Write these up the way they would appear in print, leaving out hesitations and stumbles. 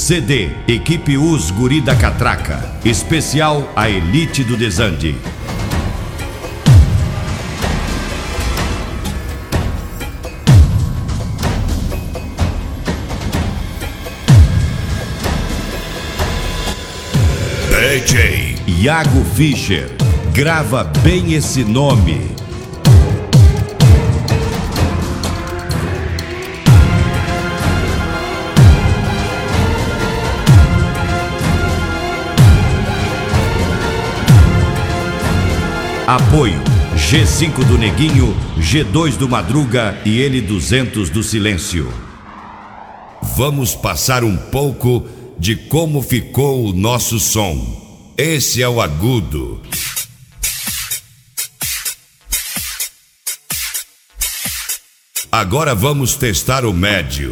CD, equipe Os Guri da Catraca. Especial a elite do Desande. DJ Iago Fischer, grava bem esse nome. Apoio G5 do Neguinho, G2 do Madruga e L200 do Silêncio. Vamos passar um pouco de como ficou o nosso som. Esse é o agudo. Agora vamos testar o médio.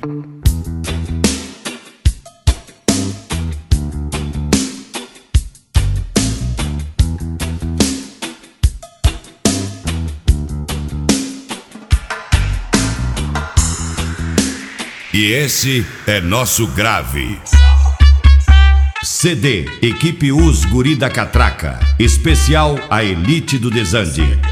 E esse é nosso grave. CD, equipe Os Guri da Catraca. Especial a elite do Desande.